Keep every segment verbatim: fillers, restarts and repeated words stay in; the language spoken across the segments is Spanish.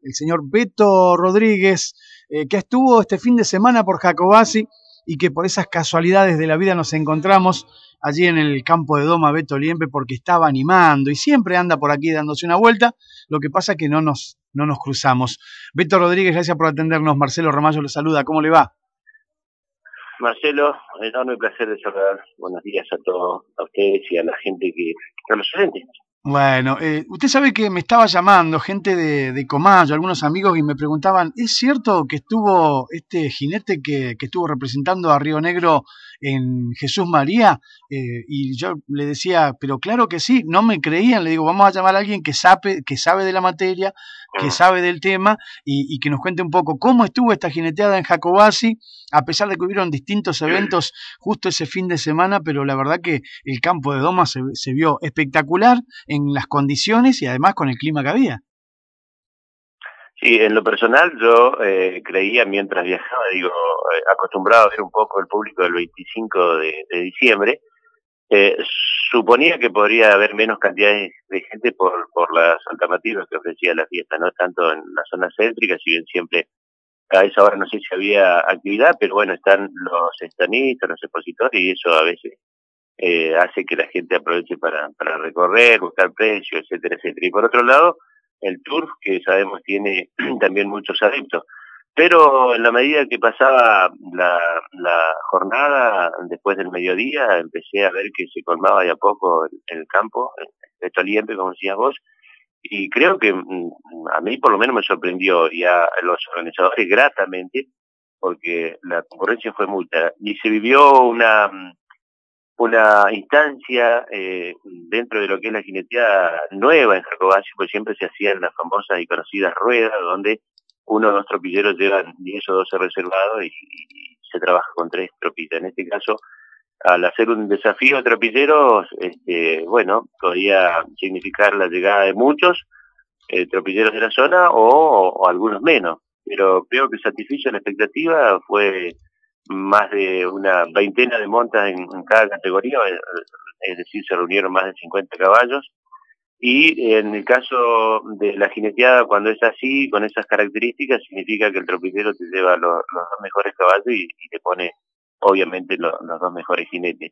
el señor Beto Rodríguez, eh, que estuvo este fin de semana por Jacobacci y que por esas casualidades de la vida nos encontramos allí en el campo de Doma Beto Liempe porque estaba animando y siempre anda por aquí dándose una vuelta. Lo que pasa es que no nos, no nos cruzamos. Beto Rodríguez, gracias por atendernos. Marcelo Ramallo lo saluda. ¿Cómo le va? Marcelo, enorme placer de saludar. Buenos días a todos, a ustedes y a la gente que, a los oyentes. Bueno, eh, usted sabe que me estaba llamando gente de, de Comayo, algunos amigos, y me preguntaban, ¿es cierto que estuvo este jinete que, que estuvo representando a Río Negro en Jesús María? Eh, y yo le decía, pero claro que sí, no me creían, le digo, vamos a llamar a alguien que sabe, que sabe de la materia, que sabe del tema, y, y que nos cuente un poco cómo estuvo esta jineteada en Jacobacci, a pesar de que hubieron distintos eventos justo ese fin de semana, pero la verdad que el campo de Doma se, se vio espectacular en las condiciones y además con el clima que había. Sí, en lo personal yo eh, creía mientras viajaba, digo, eh, acostumbrado a ver un poco el público del veinticinco de, de diciembre, eh, suponía que podría haber menos cantidad de, de gente por, por las alternativas que ofrecía la fiesta, no tanto en la zona céntrica, si bien siempre a esa hora no sé si había actividad, pero bueno, están los estanistas, los expositores y eso a veces eh, hace que la gente aproveche para, para recorrer, buscar precios, etcétera, etcétera. Y por otro lado, el turf, que sabemos tiene también muchos adeptos. Pero en la medida que pasaba la, la jornada, después del mediodía, empecé a ver que se colmaba de a poco el, el campo, el Toliempe, como decías vos, y creo que a mí por lo menos me sorprendió y a los organizadores gratamente, porque la concurrencia fue mucha, y se vivió una una instancia eh, dentro de lo que es la jineteada nueva en Jacobacci, pues siempre se hacían las famosas y conocidas ruedas, donde uno o dos tropilleros llevan diez o doce reservados y, y se trabaja con tres tropillas. En este caso, al hacer un desafío de tropilleros, este, bueno, podía significar la llegada de muchos eh, tropilleros de la zona o, o algunos menos, pero creo que satisfizo la expectativa, fue más de una veintena de montas en, en cada categoría, es decir, se reunieron más de cincuenta caballos, y en el caso de la jineteada, cuando es así, con esas características, significa que el tropillero te lleva los, los dos mejores caballos y, y te pone, obviamente, lo, los dos mejores jinetes.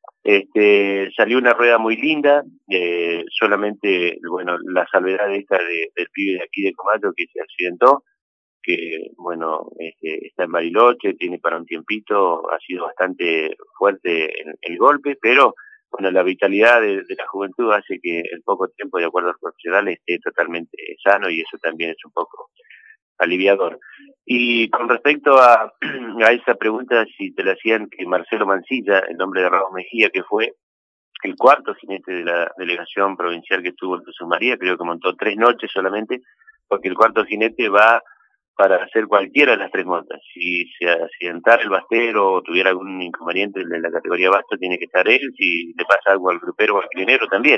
Este, salió una rueda muy linda, eh, solamente, bueno, la salvedad esta de, del pibe de aquí de Comayo que se accidentó, que, bueno, este, está en Bariloche, tiene para un tiempito, ha sido bastante fuerte el, el golpe, pero, bueno, la vitalidad de, de la juventud hace que en poco tiempo, de acuerdo a los profesionales, esté totalmente sano y eso también es un poco aliviador. Y con respecto a, a esa pregunta, si te la hacían, que Marcelo Mancilla, el nombre de Ramos Mejía, que fue el cuarto jinete de la delegación provincial que estuvo en Jesús María, creo que montó tres noches solamente, porque el cuarto jinete va para hacer cualquiera de las tres montas. Si se accidentara el bastero o tuviera algún inconveniente en la categoría basto, tiene que estar él. Si le pasa algo al grupero o al clinero, también.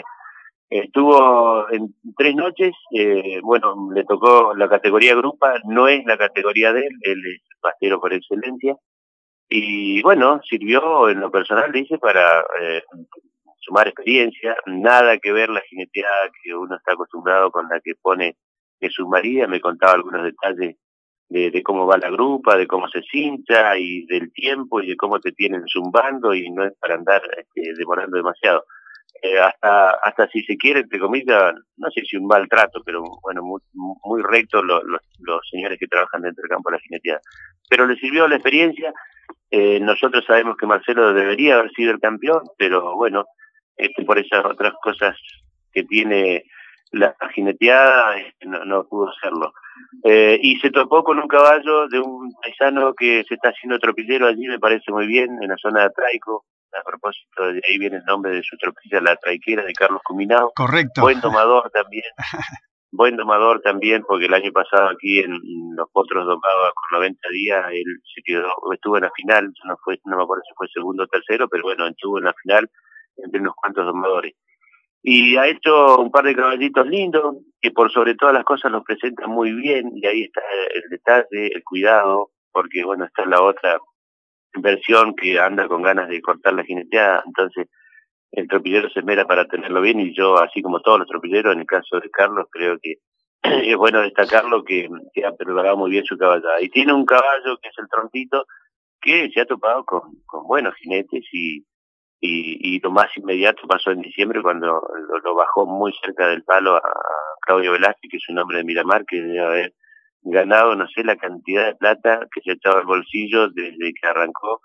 Estuvo en tres noches, eh, bueno, le tocó la categoría grupa, no es la categoría de él, él es bastero por excelencia, y bueno, sirvió en lo personal, dice, para eh, sumar experiencia, nada que ver la jineteada que uno está acostumbrado con la que pone Jesús María, me contaba algunos detalles de, de cómo va la grupa, de cómo se cincha y del tiempo y de cómo te tienen zumbando y no es para andar este, demorando demasiado. Eh, hasta hasta si se quiere, entre comillas, no sé si un maltrato, pero bueno, muy, muy rectos los, los, los señores que trabajan dentro del campo de la jineteada. Pero le sirvió la experiencia, eh, nosotros sabemos que Marcelo debería haber sido el campeón, pero bueno, este, por esas otras cosas que tiene la jineteada, este, no, no pudo hacerlo. Eh, y se topó con un caballo de un paisano que se está haciendo tropillero allí, me parece muy bien, en la zona de Traico. A propósito, de ahí viene el nombre de su tropilla, la Traiquera de Carlos Cuminao. Correcto. Buen domador también, buen domador también, porque el año pasado aquí en los potros domaba con noventa días, él se quedó, estuvo en la final, no fue, no me acuerdo si fue segundo o tercero, pero bueno, estuvo en la final entre unos cuantos domadores. Y ha hecho un par de caballitos lindos, que por sobre todas las cosas los presenta muy bien, y ahí está el detalle, el cuidado, porque bueno, está la otra versión que anda con ganas de cortar la jineteada, entonces el tropillero se esmera para tenerlo bien, y yo, así como todos los tropilleros, en el caso de Carlos, creo que es bueno destacarlo que, que ha preparado muy bien su caballada. Y tiene un caballo que es el Troncito, que se ha topado con, con buenos jinetes y, y, y lo más inmediato pasó en diciembre cuando lo, lo bajó muy cerca del palo a, a Claudio Velázquez, que es un hombre de Miramar, que debe haber ganado, no sé, la cantidad de plata que se echaba al bolsillo desde que arrancó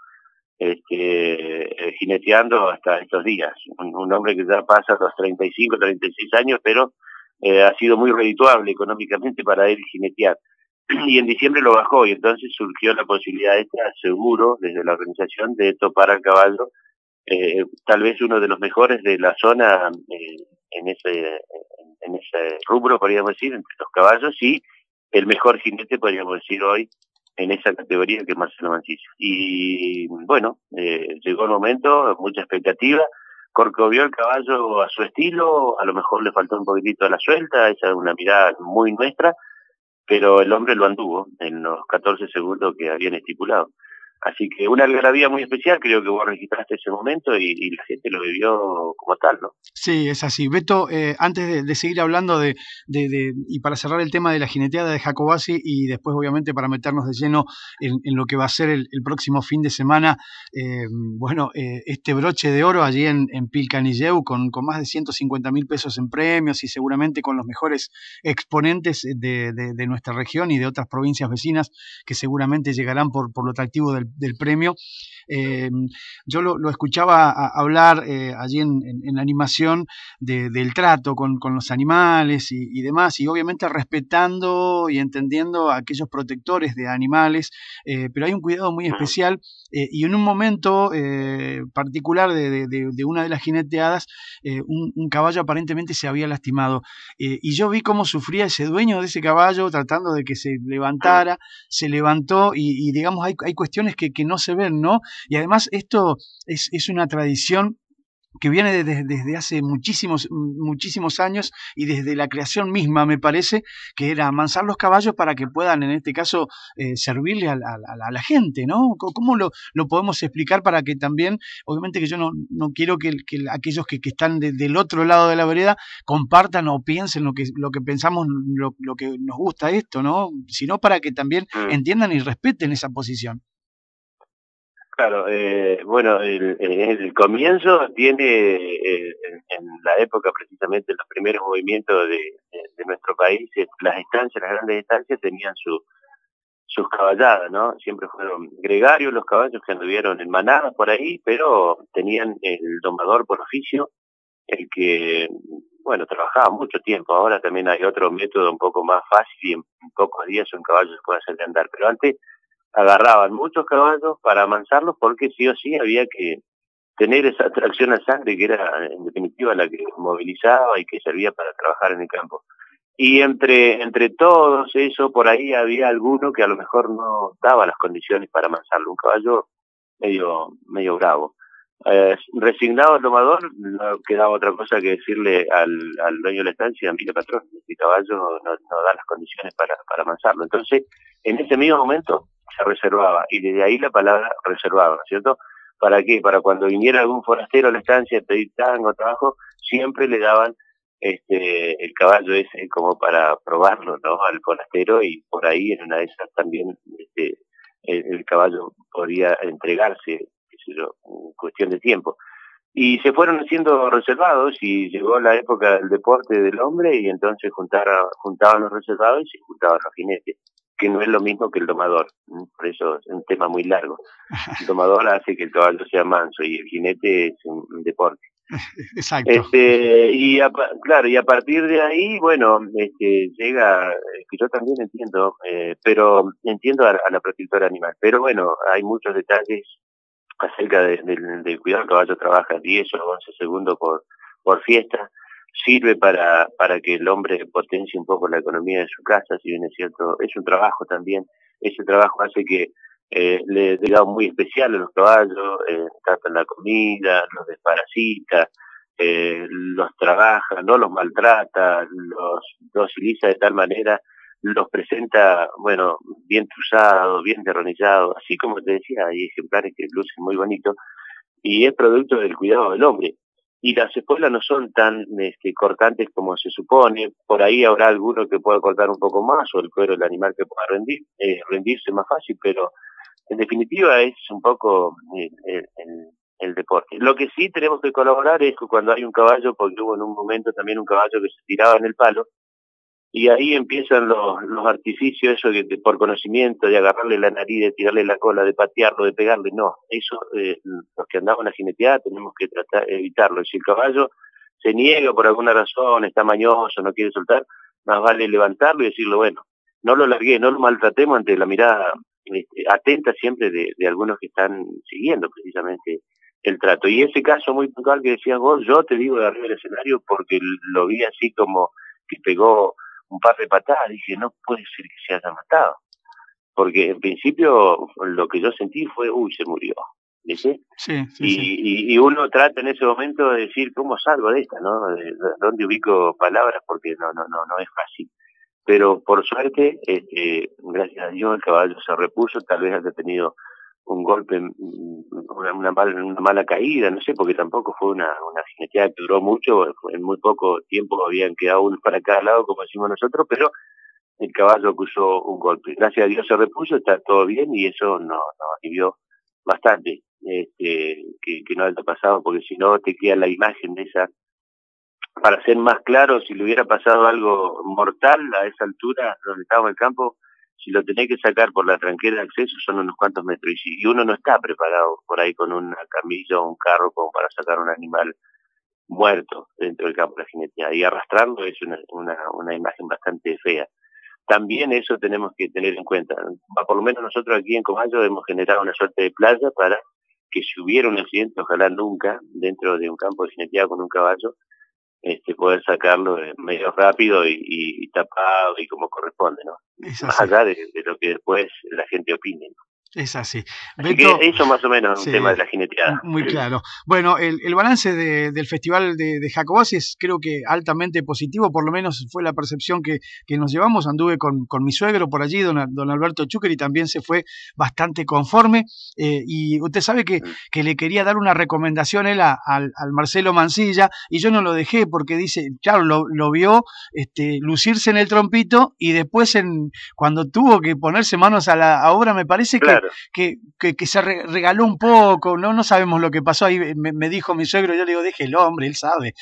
este, eh, jineteando hasta estos días. Un, un hombre que ya pasa los treinta y cinco, treinta y seis años, pero eh, ha sido muy redituable económicamente para él jinetear. Y en diciembre lo bajó y entonces surgió la posibilidad esta, seguro, desde la organización, de topar al caballo, eh, tal vez uno de los mejores de la zona eh, en ese en ese rubro, podríamos decir, entre los caballos, y el mejor jinete, podríamos decir hoy, en esa categoría, que es Marcelo Mancilla. Y bueno, eh, llegó el momento, mucha expectativa. Corcovió el caballo a su estilo, a lo mejor le faltó un poquitito a la suelta, esa es una mirada muy nuestra, pero el hombre lo anduvo en los catorce segundos que habían estipulado. Así que una algarabía muy especial, creo que vos registraste ese momento y, y la gente lo vivió como tal, ¿no? Sí, es así. Beto, eh, antes de, de seguir hablando de, de, de, y para cerrar el tema de la jineteada de Jacobacci y después obviamente para meternos de lleno en, en lo que va a ser el, el próximo fin de semana, eh, bueno, eh, este broche de oro allí en, en Pilcanilleu con, con más de ciento cincuenta mil pesos en premios y seguramente con los mejores exponentes de, de, de nuestra región y de otras provincias vecinas que seguramente llegarán por, por lo atractivo del, del premio. Eh, yo lo, lo escuchaba a, a hablar eh, allí en, en, en la animación de, del trato con, con los animales y, y demás, y obviamente respetando y entendiendo a aquellos protectores de animales, eh, pero hay un cuidado muy especial eh, y en un momento eh, particular de, de, de, una de las jineteadas, eh, un, un caballo aparentemente se había lastimado eh, y yo vi cómo sufría ese dueño de ese caballo tratando de que se levantara, se levantó y, y digamos hay, hay cuestiones que, que no se ven, ¿no? Y además esto es, es una tradición que viene desde, desde hace muchísimos, muchísimos años y desde la creación misma, me parece, que era amansar los caballos para que puedan, en este caso, eh, servirle a, a, a, a la gente, ¿no? ¿Cómo lo, lo podemos explicar para que también, obviamente que yo no, no quiero que, que aquellos que, que están de, del otro lado de la vereda compartan o piensen lo que, lo que pensamos, lo, lo que nos gusta esto, ¿no? Sino para que también entiendan y respeten esa posición. Claro, eh, bueno, el, el comienzo tiene, eh, en, en la época precisamente, los primeros movimientos de, de, de nuestro país, las estancias, las grandes estancias tenían su, sus caballadas, ¿no? Siempre fueron gregarios los caballos que anduvieron en manadas por ahí, pero tenían el domador por oficio, el que, bueno, trabajaba mucho tiempo. Ahora también hay otro método un poco más fácil y en pocos días un caballo se puede hacer de andar, pero antes agarraban muchos caballos para amansarlos porque sí o sí había que tener esa tracción al sangre que era en definitiva la que movilizaba y que servía para trabajar en el campo. Y entre entre todos eso, por ahí había alguno que a lo mejor no daba las condiciones para amansarlo, un caballo medio medio bravo. Eh, resignado el domador, no quedaba otra cosa que decirle al, al dueño de la estancia, mire patrón, este caballo no, no da las condiciones para, para amansarlo. Entonces, en ese mismo momento se reservaba, y desde ahí la palabra reservaba, ¿cierto? ¿Para qué? Para cuando viniera algún forastero a la estancia a pedir tango o trabajo, siempre le daban este el caballo ese como para probarlo, ¿no? Al forastero, y por ahí en una de esas también este el, el caballo podía entregarse, qué sé yo, en cuestión de tiempo. Y se fueron haciendo reservados y llegó la época del deporte del hombre y entonces juntara, juntaban los reservados y se juntaban los jinetes, que no es lo mismo que el domador, por eso es un tema muy largo. El domador hace que el caballo sea manso y el jinete es un, un deporte. Exacto. Este, y a, claro, y a partir de ahí, bueno, este, llega, que yo también entiendo, eh, pero entiendo a, a la protectora animal, pero bueno, hay muchos detalles acerca del de, de cuidado. El caballo trabaja diez o once segundos por, por fiesta, sirve para, para que el hombre potencie un poco la economía de su casa, si bien es cierto, es un trabajo también, ese trabajo hace que eh, le dé algo muy especial a los caballos, eh, tratan la comida, los desparasita, eh, los trabaja, no los maltrata, los dociliza de tal manera, los presenta, bueno, bien truzados, bien derronillados, así como te decía, hay ejemplares que lucen muy bonitos, y es producto del cuidado del hombre. y las espuelas no son tan este, cortantes como se supone. Por ahí habrá alguno que pueda cortar un poco más, o el cuero del animal que pueda rendir, eh, rendirse más fácil, pero en definitiva es un poco eh, el, el, el deporte. Lo que sí tenemos que colaborar es que cuando hay un caballo, porque hubo en un momento también un caballo que se tiraba en el palo, y ahí empiezan los, los artificios, eso que, que por conocimiento, de agarrarle la nariz, de tirarle la cola, de patearlo, de pegarle, no. Eso, eh, los que andamos en la jineteada tenemos que tratar de evitarlo. Si el caballo se niega por alguna razón, está mañoso, no quiere soltar, más vale levantarlo y decirle, bueno, no lo largué, no lo maltratemos ante la mirada este, atenta siempre de, de algunos que están siguiendo precisamente el trato. Y ese caso muy puntual que decías vos, yo te digo de arriba del escenario porque lo vi así como que pegó un par de patadas, dije, no puede ser que se haya matado. Porque en principio lo que yo sentí fue, uy, se murió. ¿Viste? Sí, sí, y, sí. Y, y uno trata en ese momento de decir, ¿cómo salgo de esta? ¿No? De, de, ¿Dónde ubico palabras? Porque no, no, no, no es fácil. Pero por suerte, este, gracias a Dios, el caballo se repuso, tal vez haya tenido un golpe, una, una, mala, una mala caída, no sé, porque tampoco fue una, una jineteada que duró mucho, en muy poco tiempo habían quedado uno para cada lado, como decimos nosotros, pero el caballo acusó un golpe. Gracias a Dios se repuso, está todo bien y eso nos no alivió bastante, este, que, que no haya pasado, porque si no te queda la imagen de esa. Para ser más claro, si le hubiera pasado algo mortal a esa altura donde estábamos en el campo, si lo tenés que sacar por la tranquera de acceso son unos cuantos metros, y si y uno no está preparado por ahí con una camilla o un carro como para sacar un animal muerto dentro del campo de la jineteada, y arrastrarlo es una, una, una imagen bastante fea. También eso tenemos que tener en cuenta. Por lo menos nosotros aquí en Comayo hemos generado una suerte de playa para que si hubiera un accidente, ojalá nunca, dentro de un campo de jineteada con un caballo, este, poder sacarlo medio rápido y, y, y tapado y como corresponde, ¿no? Es Más así. allá de, de lo que después la gente opine, ¿no? Es así. Así que Beto, eso más o menos es un sí, tema de la jineteada. muy claro. Bueno, el, el balance de, del Festival de, de Jacobacci es creo que altamente positivo, por lo menos fue la percepción que, que nos llevamos. Anduve con, con mi suegro por allí, don, don Alberto Chúquer, y también se fue bastante conforme. Eh, y usted sabe que, que le quería dar una recomendación él a, al, al Marcelo Mancilla, y yo no lo dejé porque dice, claro, lo, lo vio este, lucirse en el trompito, y después en, cuando tuvo que ponerse manos a la a obra, me parece que Claro. Que, que, que se re, regaló un poco, no no sabemos lo que pasó ahí, me, me dijo mi suegro, yo le digo, déjelo, hombre, él sabe.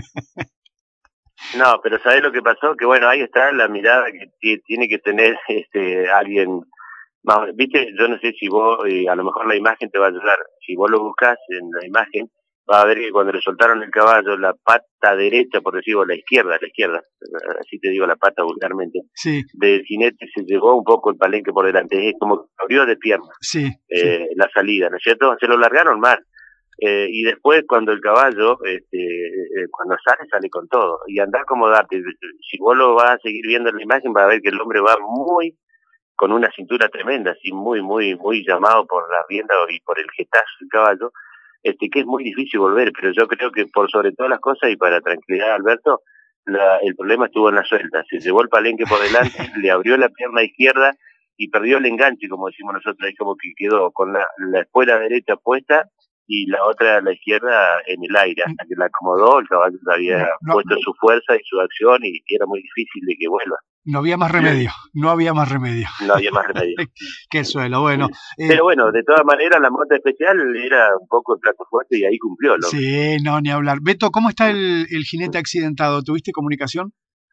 No, pero ¿sabés lo que pasó? Que bueno, ahí está la mirada que tiene que tener este alguien más, viste, yo no sé si vos, eh, a lo mejor la imagen te va a ayudar, si vos lo buscás en la imagen, vas a ver que cuando le soltaron el caballo, la pata derecha, por decirlo, la izquierda, la izquierda, así te digo la pata vulgarmente, sí. del jinete se llevó un poco el palenque por delante, es como que abrió de pierna sí, eh, sí. la salida, ¿no es cierto? Se lo largaron mal. Eh, y después cuando el caballo, este, eh, cuando sale, sale con todo. Y anda a acomodarte. Si vos lo vas a seguir viendo en la imagen, vas a ver que el hombre va muy, con una cintura tremenda, así muy, muy, muy llamado por la rienda y por el getazo del caballo, este, que es muy difícil volver, pero yo creo que por sobre todas las cosas, y para tranquilidad a Alberto, la, el problema estuvo en la suelta. Se llevó el palenque por delante, le abrió la pierna izquierda y perdió el enganche, como decimos nosotros, es como que quedó con la, la espuela derecha puesta y la otra a la izquierda en el aire, hasta que la acomodó, el caballo había No, puesto su fuerza y su acción y era muy difícil de que vuelva. no había más remedio, no había más remedio. No había más remedio. Qué suelo, bueno. Eh, Pero bueno, de todas maneras la mota especial era un poco el plato fuerte y ahí cumplió el hombre. Sí, no, ni hablar. Beto, ¿cómo está el, el jinete accidentado? ¿Tuviste comunicación?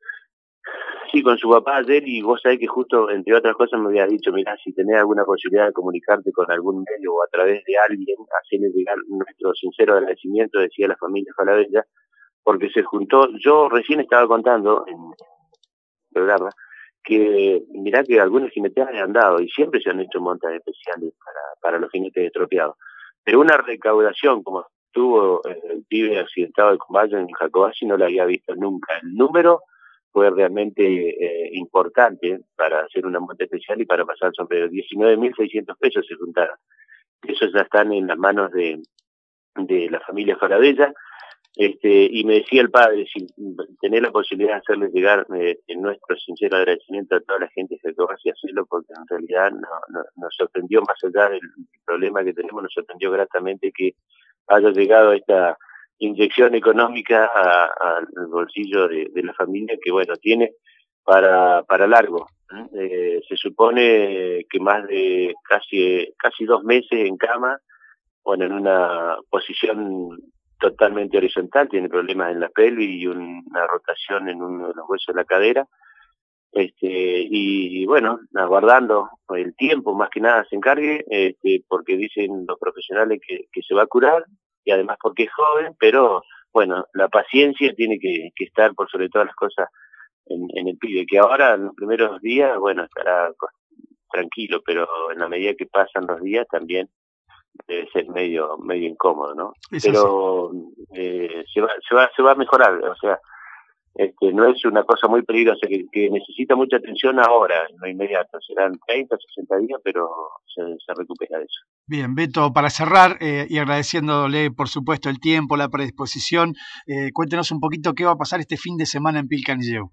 Sí, con su papá ayer, y vos sabés que justo, entre otras cosas, me había dicho, mirá, si tenés alguna posibilidad de comunicarte con algún medio o a través de alguien, hacerle llegar nuestro sincero agradecimiento, decía la familia Falabella, porque se juntó, yo recién estaba contando en el programa, que mirá que algunos jinetes han dado, y siempre se han hecho montas especiales para, para los jinetes estropeados, pero una recaudación como tuvo el pibe accidentado de Comayo en Jacobacci no la había visto nunca. El número fue realmente eh, importante para hacer una monta especial y para pasar sobre diecinueve mil seiscientos pesos se juntaron. Esos ya están en las manos de, de la familia Falabella. Este, y me decía el padre, si tener la posibilidad de hacerle llegar eh, nuestro sincero agradecimiento a toda la gente que acabó de hacerlo, porque en realidad no, no, nos sorprendió, más allá del problema que tenemos, nos sorprendió gratamente que haya llegado esta inyección económica al bolsillo de, de la familia que, bueno, tiene para, para largo. Eh, se supone que más de casi, casi dos meses en cama, bueno, en una posición totalmente horizontal, tiene problemas en la pelvis y una rotación en uno de los huesos de la cadera. Este, y, y bueno, aguardando el tiempo, más que nada se encargue, este, porque dicen los profesionales que, que se va a curar, y además porque es joven, pero bueno, la paciencia tiene que, que estar por sobre todas las cosas en, en el pibe, que ahora en los primeros días, bueno, estará tranquilo, pero en la medida que pasan los días también debe ser medio medio incómodo, ¿no? Es pero eh, se va se va se va a mejorar, o sea, este no es una cosa muy peligrosa que, que necesita mucha atención ahora, en lo inmediato, serán treinta, sesenta días, pero se, se recupera de eso. Bien, Beto, para cerrar eh, y agradeciéndole por supuesto el tiempo, la predisposición, eh, cuéntenos un poquito qué va a pasar este fin de semana en Pilcanilleu.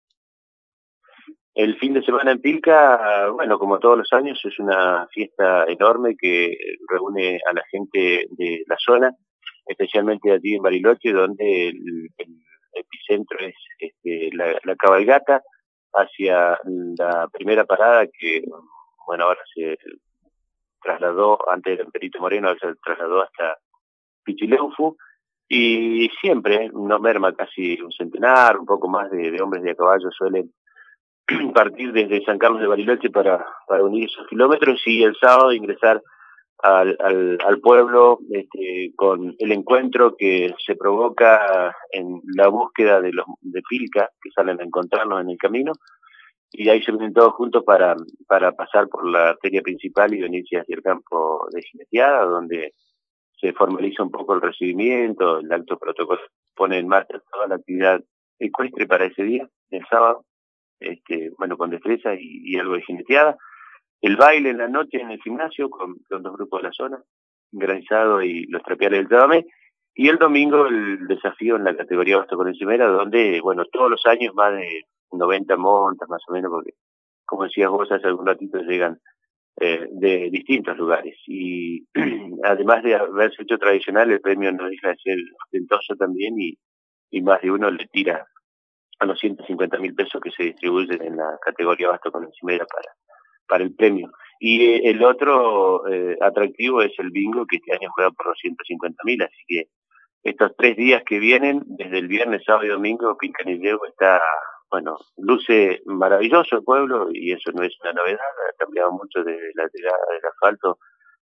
El fin de semana en Pilca, bueno, como todos los años, es una fiesta enorme que reúne a la gente de la zona, especialmente allí en Bariloche, donde el, el epicentro es este, la, la cabalgata hacia la primera parada que, bueno, ahora se trasladó, antes era en Perito Moreno, ahora se trasladó hasta Pichileufu, y siempre no merma, casi un centenar, un poco más de, de hombres de a caballo suelen partir desde San Carlos de Bariloche para, para unir esos kilómetros y el sábado ingresar al, al, al pueblo este, con el encuentro que se provoca en la búsqueda de los de Pilca que salen a encontrarnos en el camino, y ahí se vienen todos juntos para, para pasar por la arteria principal y venirse hacia el campo de jineteada, donde se formaliza un poco el recibimiento, el alto protocolo pone en marcha toda la actividad ecuestre para ese día, el sábado. Este, bueno, con destreza y, y algo de jineteada. El baile en la noche en el gimnasio con, con dos grupos de la zona, Granizado y los Trapiales del Tabamé. Y el domingo el desafío en la categoría Basto con encimera, donde, bueno, todos los años más de noventa montas más o menos, porque, como decías vos, hace algún ratito llegan eh, de distintos lugares. Y además de haberse hecho tradicional, el premio no deja de ser ostentoso también, y, y más de uno le tira a los ciento cincuenta mil pesos que se distribuyen en la categoría Basto con encimera para, para el premio. Y eh, el otro eh, atractivo es el bingo, que este año juega por los ciento cincuenta mil, así que estos tres días que vienen, desde el viernes, sábado y domingo, Pilcanilleu está, bueno, luce maravilloso el pueblo, y eso no es una novedad, ha cambiado mucho desde la llegada del asfalto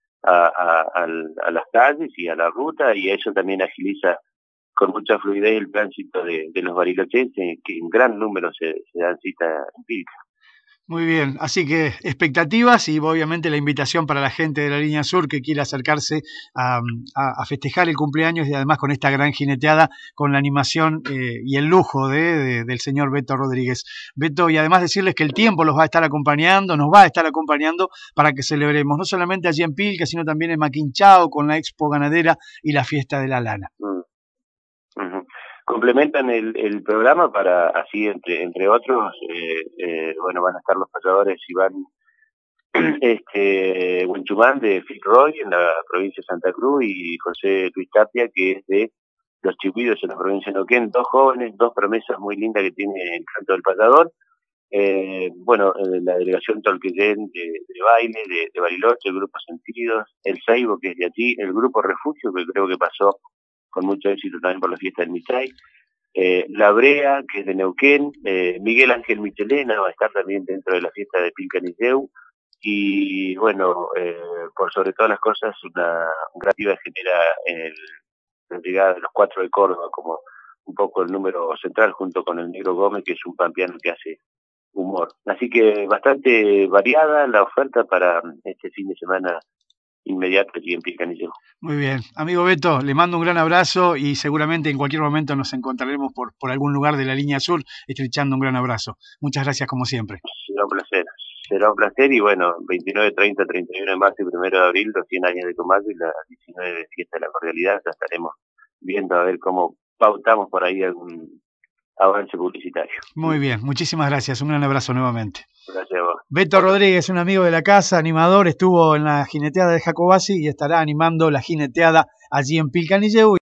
a, a, a, a las calles y a la ruta, y eso también agiliza con mucha fluidez el tránsito de, de los barilochenses, que en gran número se, se dan cita en Pilca. Muy bien, así que expectativas y obviamente la invitación para la gente de la línea sur que quiera acercarse a, a, a festejar el cumpleaños, y además con esta gran jineteada, con la animación eh, y el lujo de, de, del señor Beto Rodríguez. Beto, y además decirles que el tiempo los va a estar acompañando, nos va a estar acompañando para que celebremos, no solamente allí en Pilca, sino también en Maquinchao, con la Expo Ganadera y la Fiesta de la Lana. Mm. Uh-huh. Complementan el, el programa para, así entre entre otros, eh, eh, bueno, van a estar los payadores Iván este, Huenchumán de Fitzroy en la provincia de Santa Cruz, y José Luis Tapia, que es de Los Chihuidos en la provincia de Neuquén, dos jóvenes, dos promesas muy lindas que tiene el canto del payador. Eh, bueno, eh, la delegación Tolquillén de, de baile de, de Bariloche, el grupo Sentidos, el Seibo, que es de allí, el grupo Refugio, que creo que pasó con mucho éxito también por la fiesta del Mitray, eh, La Brea, que es de Neuquén, eh, Miguel Ángel Michelena va a estar también dentro de la fiesta de Pilcanilleu, y bueno, eh, por sobre todas las cosas, una grativa genera el, la llegada de los cuatro de Córdoba como un poco el número central, junto con el Negro Gómez, que es un pampeano que hace humor. Así que bastante variada la oferta para este fin de semana inmediato aquí en Pilcanilleu. Muy bien, amigo Beto, le mando un gran abrazo y seguramente en cualquier momento nos encontraremos por, por algún lugar de la línea sur, estrechando un gran abrazo. Muchas gracias como siempre. Será un placer, será un placer, y bueno, veintinueve, treinta, treinta y uno de marzo y primero de abril, los cien años de Comaco y la diecinueve de Fiesta de la Cordialidad, ya estaremos viendo a ver cómo pautamos por ahí algún avance publicitario. Muy bien, muchísimas gracias, un gran abrazo nuevamente. Gracias a vos. Beto Rodríguez, un amigo de la casa, animador, estuvo en la jineteada de Jacobasi y estará animando la jineteada allí en Pilcanilleu.